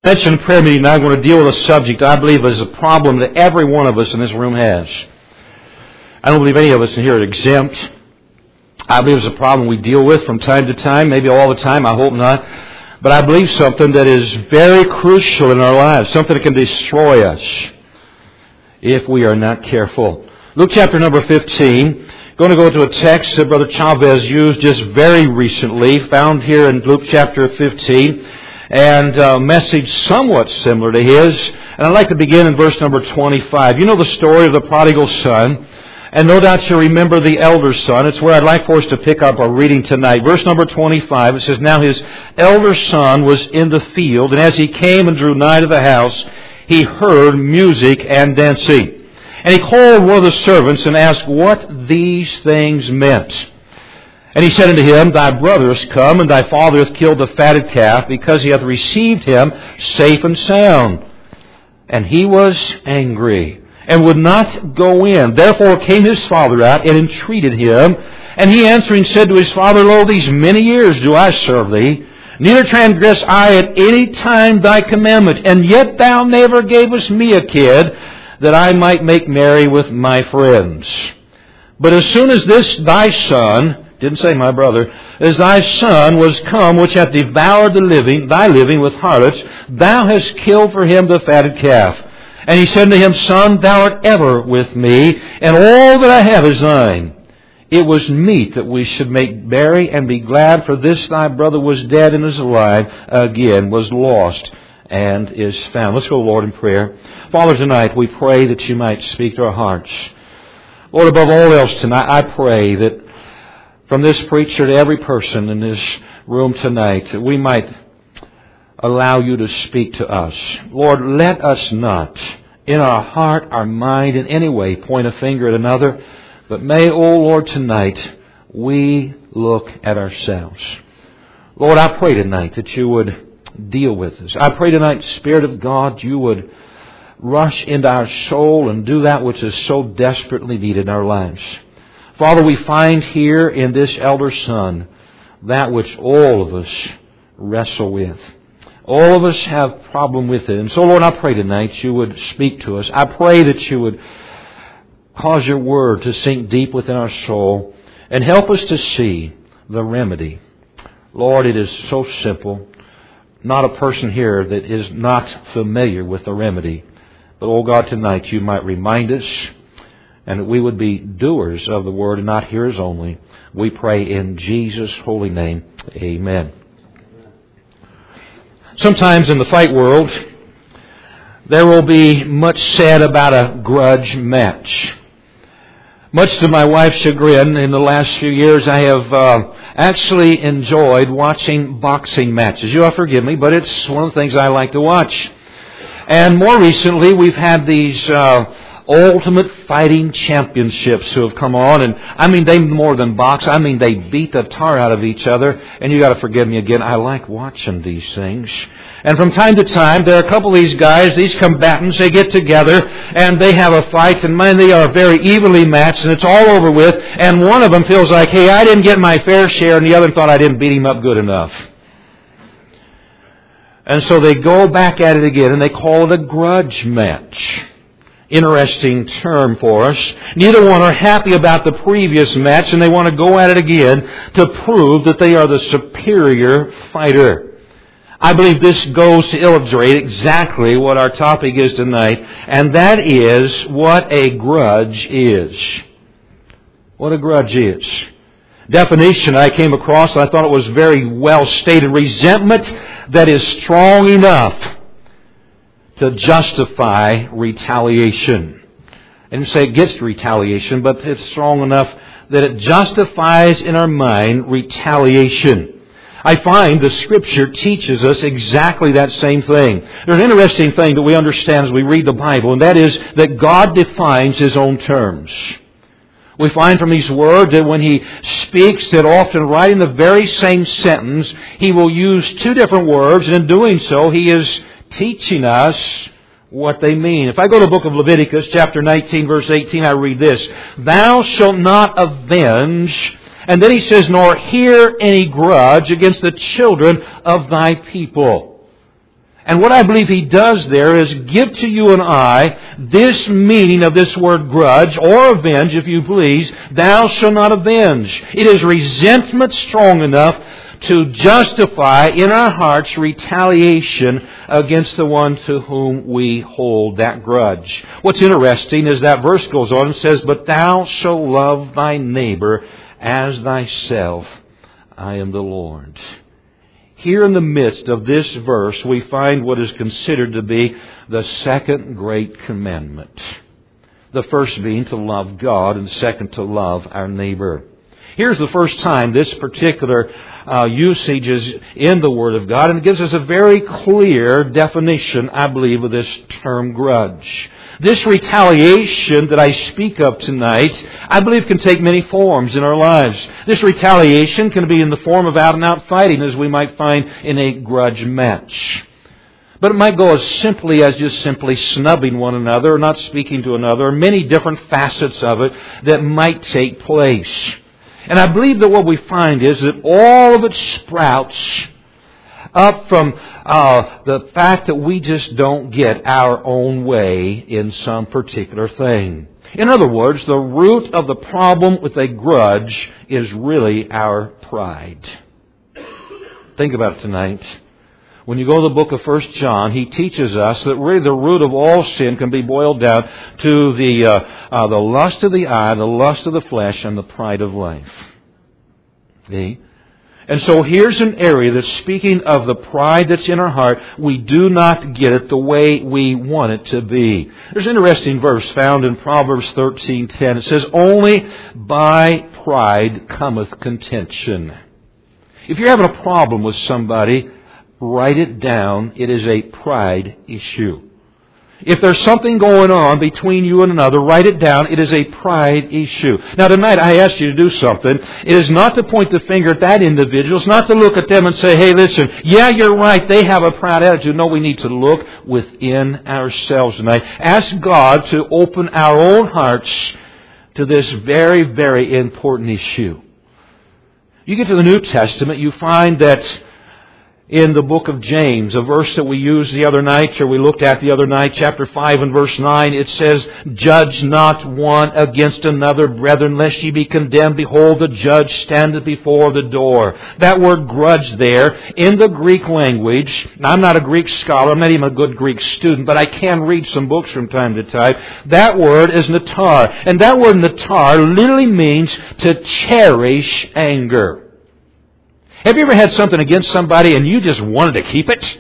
I mentioned prayer meeting, and I'm going to deal with a subject I believe is a problem that every one of us in this room has. I don't believe any of us in here are exempt. I believe it's a problem we deal with from time to time, maybe all the time, I hope not. But I believe something that is very crucial in our lives, something that can destroy us if we are not careful. Luke chapter number 15. Going to go to a text that Brother Chavez used just very recently, found here in Luke chapter 15. And a message somewhat similar to his. And I'd like to begin in verse number 25. You know the story of the prodigal son. And no doubt you remember the elder son. It's where I'd like for us to pick up our reading tonight. Verse number 25, it says, "Now his elder son was in the field, and as he came and drew nigh to the house, he heard music and dancing. And he called one of the servants and asked what these things meant. And he said unto him, Thy brother is come, and thy father hath killed the fatted calf, because he hath received him safe and sound. And he was angry, and would not go in. Therefore came his father out, and entreated him. And he answering said to his father, Lo, these many years do I serve thee, neither transgress I at any time thy commandment. And yet thou never gavest me a kid, that I might make merry with my friends. But as soon as this thy son," didn't say my brother, "as thy son was come, which hath devoured thy living with harlots, thou hast killed for him the fatted calf. And he said unto him, Son, thou art ever with me, and all that I have is thine. It was meet that we should make merry and be glad, for this thy brother was dead and is alive again, was lost and is found." Let's go, Lord, in prayer. Father, tonight we pray that you might speak to our hearts. Lord, above all else tonight, I pray that from this preacher to every person in this room tonight, that we might allow you to speak to us. Lord, let us not, in our heart, our mind, in any way, point a finger at another, but may, O Lord, tonight, we look at ourselves. Lord, I pray tonight that you would deal with us. I pray tonight, Spirit of God, you would rush into our soul and do that which is so desperately needed in our lives. Father, we find here in this elder son that which all of us wrestle with. All of us have problem with it. And so, Lord, I pray tonight you would speak to us. I pray that you would cause your word to sink deep within our soul and help us to see the remedy. Lord, it is so simple. Not a person here that is not familiar with the remedy. But, oh God, tonight you might remind us, and that we would be doers of the word and not hearers only. We pray in Jesus' holy name. Amen. Sometimes in the fight world, there will be much said about a grudge match. Much to my wife's chagrin, in the last few years I have actually enjoyed watching boxing matches. You'll forgive me, but it's one of the things I like to watch. And more recently, we've had these Ultimate Fighting Championships who have come on, and I mean they more than box, I mean they beat the tar out of each other. And you got to forgive me again, I like watching these things. And from time to time, there are a couple of these guys, these combatants, they get together and they have a fight, and man, they are very evenly matched, and it's all over with. And one of them feels like, hey, I didn't get my fair share, and the other thought I didn't beat him up good enough. And so they go back at it again, and they call it a grudge match. Interesting term for us. Neither one are happy about the previous match, and they want to go at it again to prove that they are the superior fighter. I believe this goes to illustrate exactly what our topic is tonight, and that is what a grudge is. What a grudge is. Definition I came across, and I thought it was very well stated. Resentment that is strong enough to justify retaliation. I didn't say it gets retaliation, but it's strong enough that it justifies in our mind retaliation. I find the Scripture teaches us exactly that same thing. There's an interesting thing that we understand as we read the Bible, and that is that God defines His own terms. We find from these words that when He speaks, that often right in the very same sentence, He will use two different words, and in doing so, He is teaching us what they mean. If I go to the book of Leviticus, chapter 19, verse 18, I read this: Thou shalt not avenge, and then he says, nor hear any grudge against the children of thy people. And what I believe He does there is give to you and I this meaning of this word grudge, or avenge, if you please. Thou shalt not avenge. It is resentment strong enough to justify in our hearts retaliation against the one to whom we hold that grudge. What's interesting is that verse goes on and says, But thou shalt love thy neighbor as thyself. I am the Lord. Here in the midst of this verse, we find what is considered to be the second great commandment. The first being to love God, and second to love our neighbor. Here's the first time this particular usage is in the Word of God, and it gives us a very clear definition, I believe, of this term grudge. This retaliation that I speak of tonight, I believe can take many forms in our lives. This retaliation can be in the form of out-and-out fighting, as we might find in a grudge match. But it might go as simply as just simply snubbing one another, or not speaking to another, or many different facets of it that might take place. And I believe that what we find is that all of it sprouts up from the fact that we just don't get our own way in some particular thing. In other words, the root of the problem with a grudge is really our pride. Think about it tonight. When you go to the book of 1 John, he teaches us that really the root of all sin can be boiled down to the lust of the eye, the lust of the flesh, and the pride of life. See? And so here's an area that's speaking of the pride that's in our heart. We do not get it the way we want it to be. There's an interesting verse found in Proverbs 13:10. It says, Only by pride cometh contention. If you're having a problem with somebody, write it down. It is a pride issue. If there's something going on between you and another, write it down. It is a pride issue. Now tonight I asked you to do something. It is not to point the finger at that individual. It's not to look at them and say, hey, listen, yeah, you're right. They have a proud attitude. No, we need to look within ourselves tonight. Ask God to open our own hearts to this very, very important issue. You get to the New Testament, you find that in the book of James, a verse that we used the other night, or we looked at the other night, chapter 5 and verse 9, it says, Judge not one against another, brethren, lest ye be condemned. Behold, the judge standeth before the door. That word grudge there, in the Greek language, now I'm not a Greek scholar, I'm not even a good Greek student, but I can read some books from time to time. That word is natar. And that word natar literally means to cherish anger. Have you ever had something against somebody and you just wanted to keep it?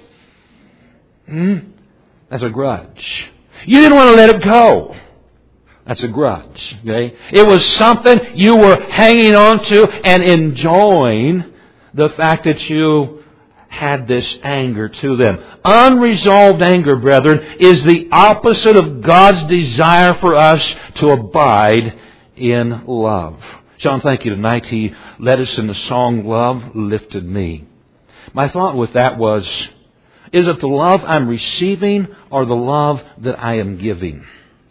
That's a grudge. You didn't want to let it go. That's a grudge. Okay? It was something you were hanging on to and enjoying the fact that you had this anger to them. Unresolved anger, brethren, is the opposite of God's desire for us to abide in love. John, thank you tonight. He led us in the song, Love Lifted Me. My thought with that was, is it the love I'm receiving or the love that I am giving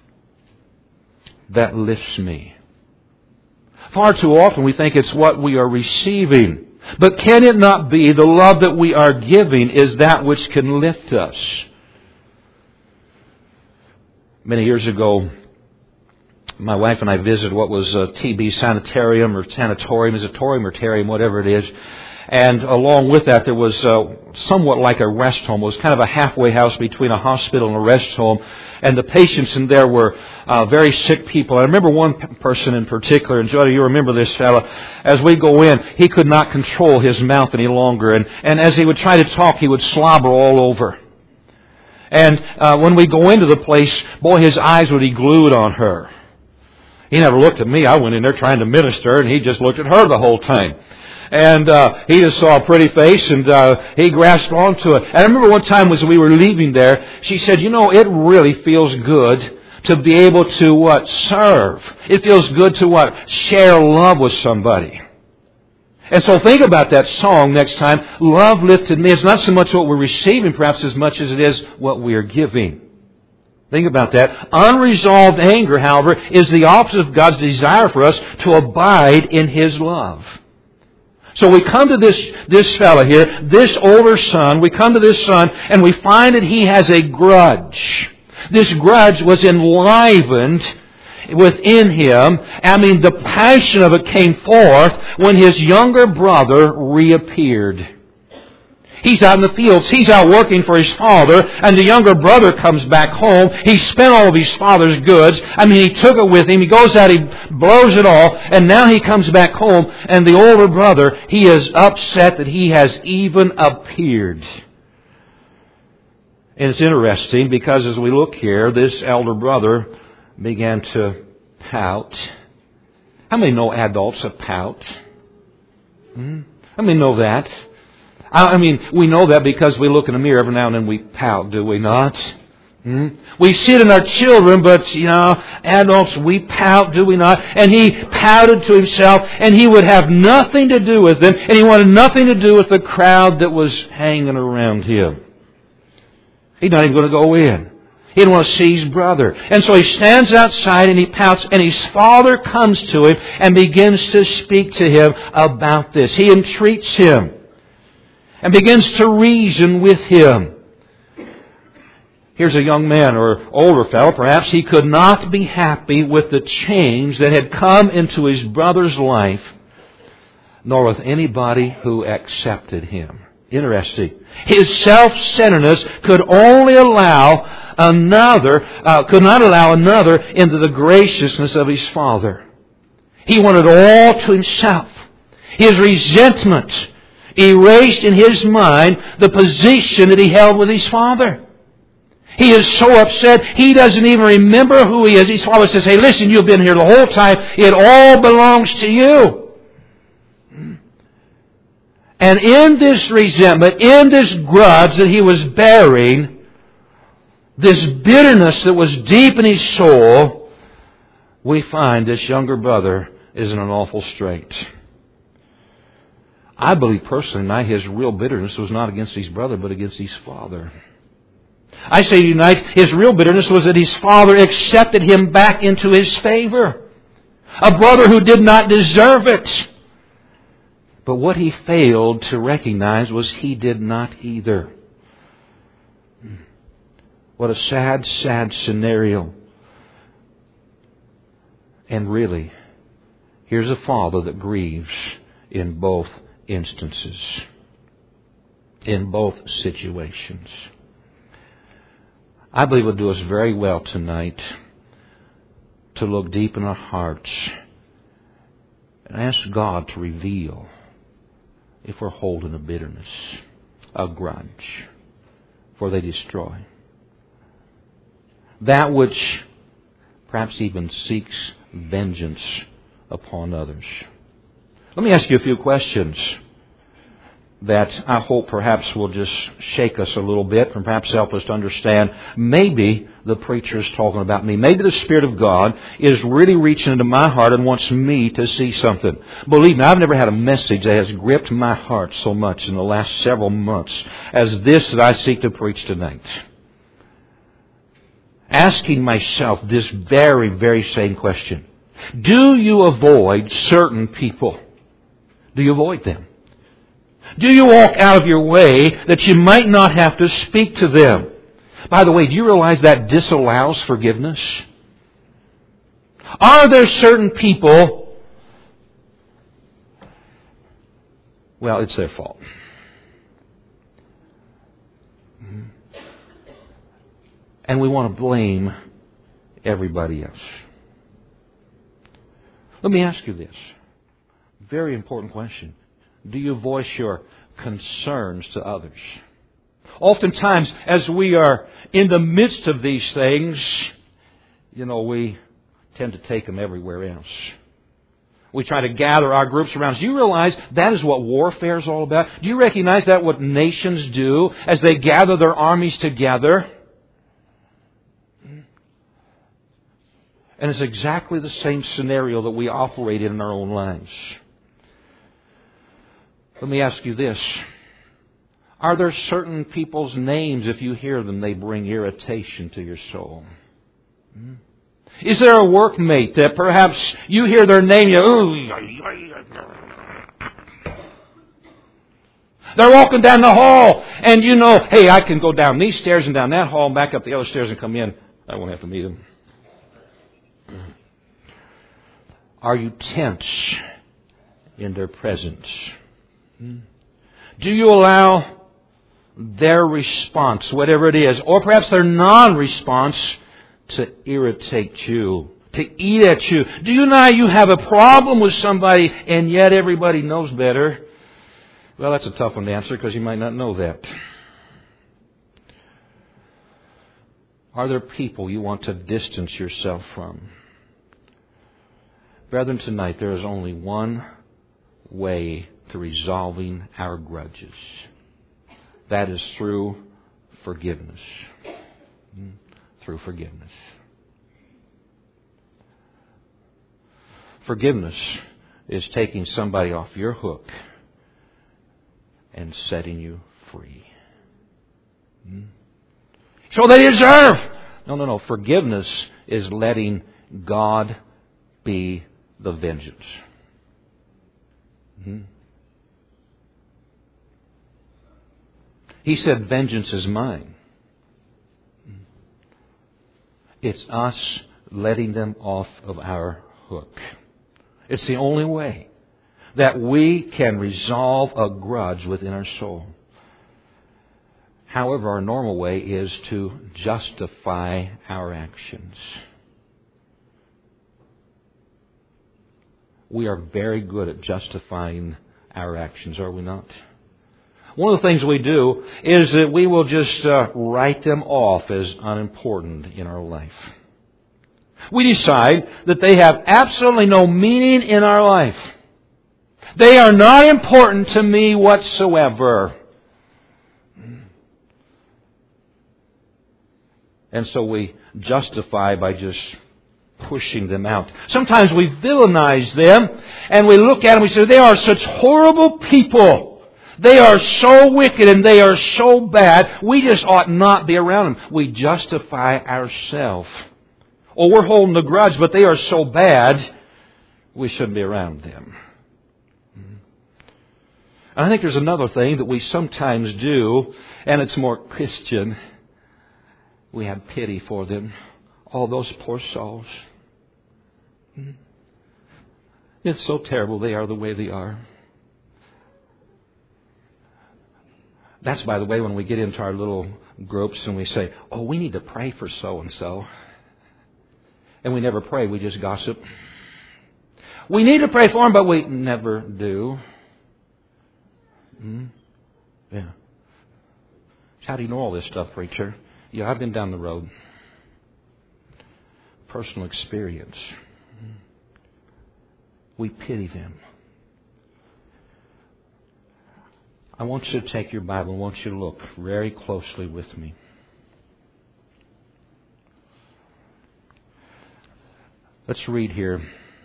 that lifts me? Far too often we think it's what we are receiving. But can it not be the love that we are giving is that which can lift us? Many years ago, my wife and I visited what was a TB sanatorium or sanatorium, whatever it is. And along with that, there was somewhat like a rest home. It was kind of a halfway house between a hospital and a rest home. And the patients in there were very sick people. I remember one person in particular, and Jody, you remember this fellow. As we go in, he could not control his mouth any longer. And as he would try to talk, he would slobber all over. And when we go into the place, boy, his eyes would be glued on her. He never looked at me. I went in there trying to minister, and he just looked at her the whole time. And he just saw a pretty face, and he grasped onto it. And I remember one time as we were leaving there, she said, you know, it really feels good to be able to, serve. It feels good to, share love with somebody. And so think about that song next time. Love lifted me. It's not so much what we're receiving, perhaps, as much as it is what we are giving. Think about that. Unresolved anger, however, is the opposite of God's desire for us to abide in His love. So we come to this fellow here, this older son, we come to this son, and we find that he has a grudge. This grudge was enlivened within him. I mean, the passion of it came forth when his younger brother reappeared. He's out in the fields. He's out working for his father, and the younger brother comes back home. He spent all of his father's goods. I mean, he took it with him. He goes out, he blows it all, and now he comes back home, and the older brother, he is upset that he has even appeared. And it's interesting because as we look here, this elder brother began to pout. How many know adults that pout? How many know that? I mean, we know that because we look in the mirror every now and then we pout, do we not? We see it in our children, but, adults, we pout, do we not? And he pouted to himself, and he would have nothing to do with them, and he wanted nothing to do with the crowd that was hanging around him. He's not even going to go in. He didn't want to see his brother. And so he stands outside and he pouts, and his father comes to him and begins to speak to him about this. He entreats him and begins to reason with him. Here's a young man or older fellow, perhaps he could not be happy with the change that had come into his brother's life, nor with anybody who accepted him. Interesting. His self-centeredness could not allow another into the graciousness of his father. He wanted all to himself. His resentment erased in his mind the position that he held with his father. He is so upset, he doesn't even remember who he is. His father says, hey, listen, you've been here the whole time. It all belongs to you. And in this resentment, in this grudge that he was bearing, this bitterness that was deep in his soul, we find this younger brother is in an awful strait. I believe personally his real bitterness was not against his brother, but against his father. I say tonight, his real bitterness was that his father accepted him back into his favor. A brother who did not deserve it. But what he failed to recognize was he did not either. What a sad, sad scenario. And really, here's a father that grieves in both instances, in both situations. I believe it would do us very well tonight to look deep in our hearts and ask God to reveal if we're holding a bitterness, a grudge, for they destroy. That which perhaps even seeks vengeance upon others. Let me ask you a few questions that I hope perhaps will just shake us a little bit and perhaps help us to understand. Maybe the preacher is talking about me. Maybe the Spirit of God is really reaching into my heart and wants me to see something. Believe me, I've never had a message that has gripped my heart so much in the last several months as this that I seek to preach tonight. Asking myself this very, very same question. Do you avoid certain people? Do you avoid them? Do you walk out of your way that you might not have to speak to them? By the way, do you realize that disallows forgiveness? Are there certain people, well, it's their fault. And we want to blame everybody else. Let me ask you this. Very important question. Do you voice your concerns to others? Oftentimes, as we are in the midst of these things, we tend to take them everywhere else. We try to gather our groups around us. Do you realize that is what warfare is all about? Do you recognize that what nations do as they gather their armies together? And it's exactly the same scenario that we operate in our own lives. Let me ask you this. Are there certain people's names, if you hear them, they bring irritation to your soul? Is there a workmate that perhaps you hear their name, They're walking down the hall, and you know, hey, I can go down these stairs and down that hall and back up the other stairs and come in. I won't have to meet them. Are you tense in their presence? Do you allow their response, whatever it is, or perhaps their non-response, to irritate you, to eat at you? Do you know you have a problem with somebody and yet everybody knows better? Well, that's a tough one to answer because you might not know that. Are there people you want to distance yourself from? Brethren, tonight there is only one way to resolving our grudges. That is through forgiveness. Through forgiveness. Forgiveness is taking somebody off your hook and setting you free. So they deserve. No. Forgiveness is letting God be the vengeance. He said, vengeance is mine. It's us letting them off of our hook. It's the only way that we can resolve a grudge within our soul. However, our normal way is to justify our actions. We are very good at justifying our actions, are we not? One of the things we do is that we will just write them off as unimportant in our life. We decide that they have absolutely no meaning in our life. They are not important to me whatsoever. And so we justify by just pushing them out. Sometimes we villainize them and we look at them and we say, they are such horrible people. They are so wicked and they are so bad. We just ought not be around them. We justify ourselves. Or we're holding a grudge, but they are so bad, we shouldn't be around them. And I think there's another thing that we sometimes do, and it's more Christian. We have pity for them. All those poor souls. It's so terrible they are the way they are. That's, by the way, when we get into our little groups and we say, oh, we need to pray for so-and-so. And we never pray, we just gossip. We need to pray for them, but we never do. Yeah. How do you know all this stuff, preacher? Yeah, I've been down the road. Personal experience. We pity them. I want you to take your Bible. I want you to look very closely with me. Let's read here.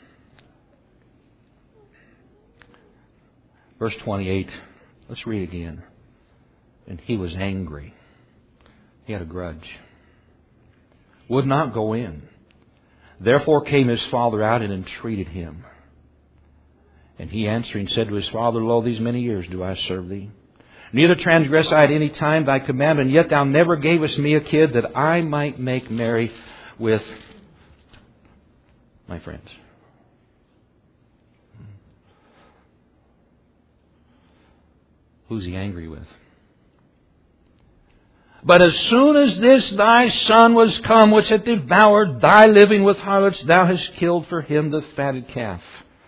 Verse 28. Let's read again. And he was angry. He had a grudge. Would not go in. Therefore came his father out and entreated him. And he answering said to his father, Lo, these many years do I serve thee. Neither transgress I at any time thy commandment, and yet thou never gavest me a kid that I might make merry with my friends. Who's he angry with? But as soon as this thy son was come, which hath devoured thy living with harlots, thou hast killed for him the fatted calf.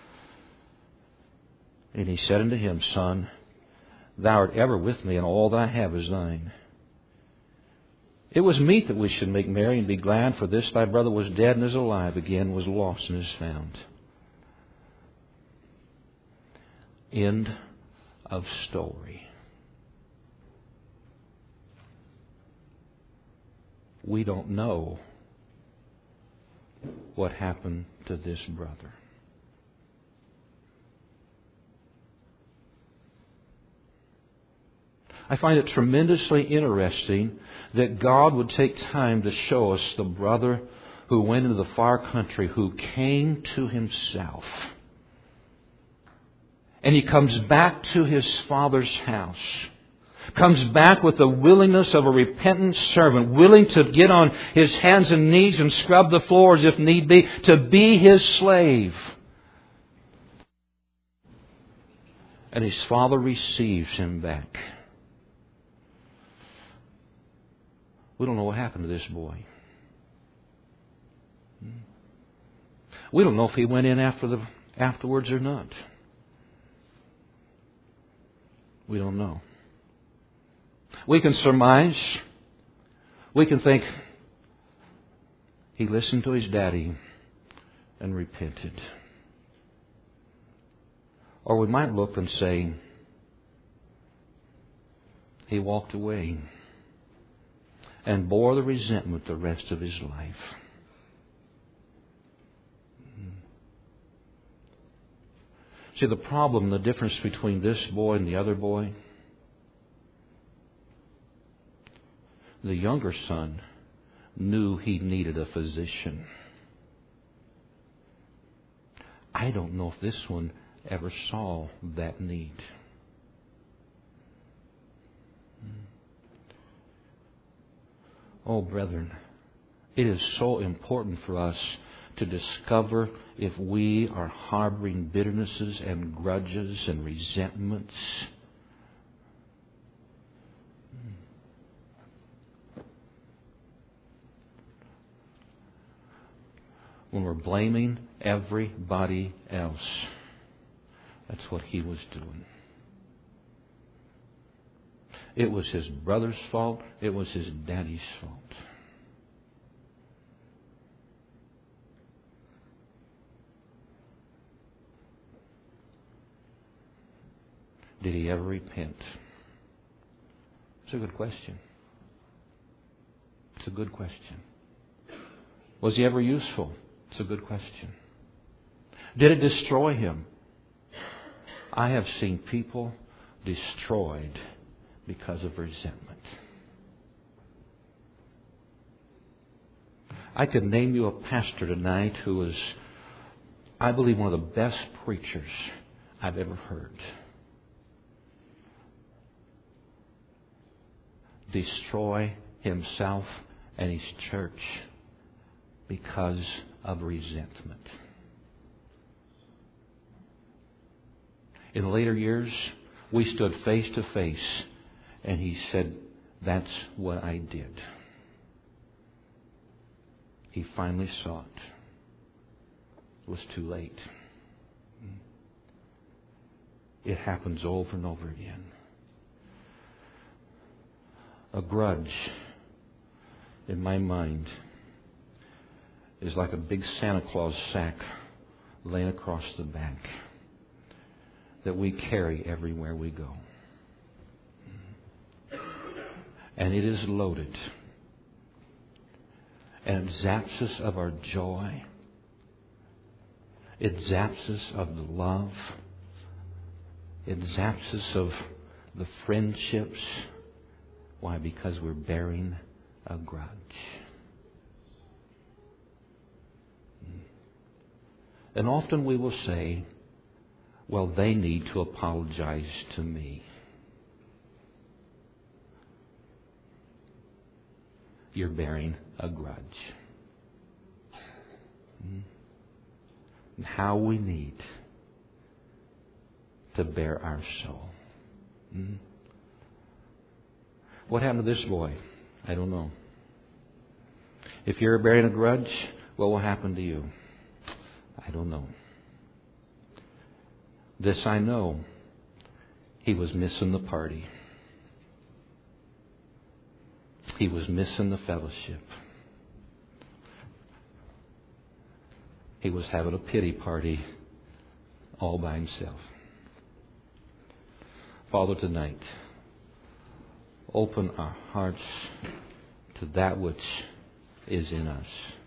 And he said unto him, Son, thou art ever with me, and all that I have is thine. It was meet that we should make merry and be glad, for this thy brother was dead and is alive again, was lost and is found. End of story. We don't know what happened to this brother. I find it tremendously interesting that God would take time to show us the brother who went into the far country, who came to himself. And he comes back to his father's house. Comes back with the willingness of a repentant servant, willing to get on his hands and knees and scrub the floors if need be, to be his slave. And his father receives him back. We don't know what happened to this boy. We don't know if he went in afterwards or not. We don't know. We can surmise. We can think he listened to his daddy and repented. Or we might look and say he walked away and bore the resentment the rest of his life. See, the problem, the difference between this boy and the other boy, the younger son knew he needed a physician. I don't know if this one ever saw that need. Oh, brethren, it is so important for us to discover if we are harboring bitternesses and grudges and resentments. When we're blaming everybody else, that's what he was doing. It was his brother's fault. It was his daddy's fault. Did he ever repent? It's a good question. It's a good question. Was he ever useful? It's a good question. Did it destroy him? I have seen people destroyed because of resentment. I could name you a pastor tonight who was, I believe, one of the best preachers I've ever heard. Destroy himself and his church because of resentment. In later years, we stood face to face, and he said, "That's what I did." He finally saw it. It was too late. It happens over and over again. A grudge, in my mind, is like a big Santa Claus sack laying across the back that we carry everywhere we go. And it is loaded. And it zaps us of our joy. It zaps us of the love. It zaps us of the friendships. Why? Because we're bearing a grudge. And often we will say, well, they need to apologize to me. You're bearing a grudge. And how we need to bear our soul. What happened to this boy? I don't know. If you're bearing a grudge, what will happen to you? I don't know. This I know. He was missing the party. He was missing the fellowship. He was having a pity party all by himself. Father, tonight, open our hearts to that which is in us.